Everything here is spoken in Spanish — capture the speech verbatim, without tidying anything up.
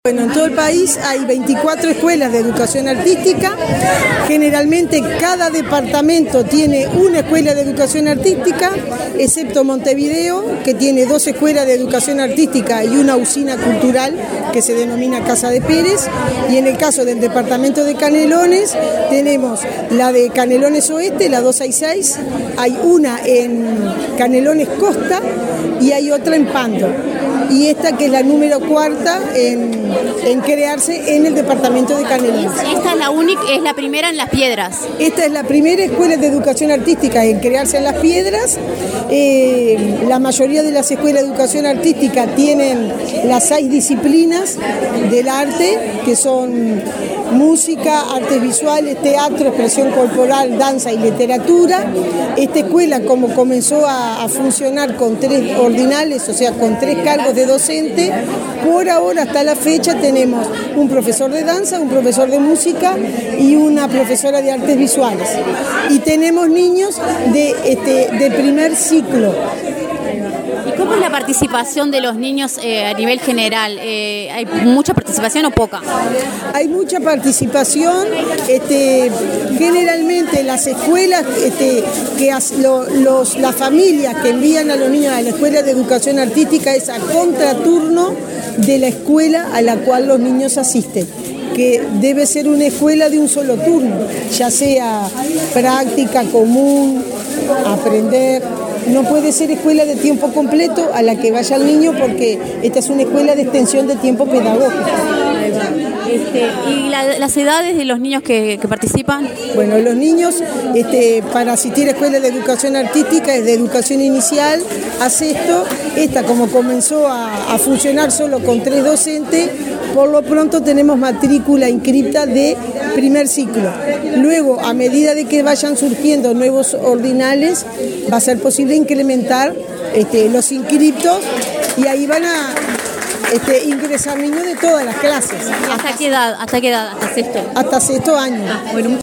Bueno, en todo el país hay veinticuatro escuelas de educación artística. Generalmente cada departamento tiene una escuela de educación artística, excepto Montevideo, que tiene dos escuelas de educación artística y una usina cultural que se denomina Casa de Pérez. Y en el caso del departamento de Canelones, tenemos la de Canelones Oeste, la doscientos sesenta y seis, hay una en Canelones Costa y hay otra en Pando. Y esta que es la número cuarta en, en crearse en el departamento de Canelones. Esta es la única, es la primera en Las Piedras. Esta es la primera escuela de educación artística en crearse en Las Piedras. Eh, la mayoría de las escuelas de educación artística tienen las seis disciplinas del arte, que son música, artes visuales, teatro, expresión corporal, danza y literatura. Esta escuela, como comenzó a, a funcionar con tres ordinales, o sea, con tres cargos de docente, por ahora hasta la fecha tenemos un profesor de danza, un profesor de música y una profesora de artes visuales. Y tenemos niños de, este, de primer ciclo. ¿Y cómo es la participación de los niños eh, a nivel general? Eh, ¿Hay mucha participación o poca? Hay mucha participación. Este, generalmente las escuelas, este, que lo, los, las familias que envían a los niños a la escuela de educación artística es a contraturno de la escuela a la cual los niños asisten, que debe ser una escuela de un solo turno, ya sea práctica común, aprender. No puede ser escuela de tiempo completo a la que vaya el niño, porque esta es una escuela de extensión de tiempo pedagógico. Este, ¿Y la, las edades de los niños que, que participan? Bueno, los niños este, para asistir a escuela de educación artística es de educación inicial a sexto. Esta, como comenzó a, a funcionar solo con tres docentes, por lo pronto tenemos matrícula inscripta de primer ciclo. Luego, a medida de que vayan surgiendo nuevos ordinales, va a ser posible incrementar este, los inscriptos y ahí van a este, ingresar niños de todas las clases. ¿Hasta qué edad? ¿Hasta qué edad? ¿Hasta sexto? Hasta sexto año. Ah, bueno,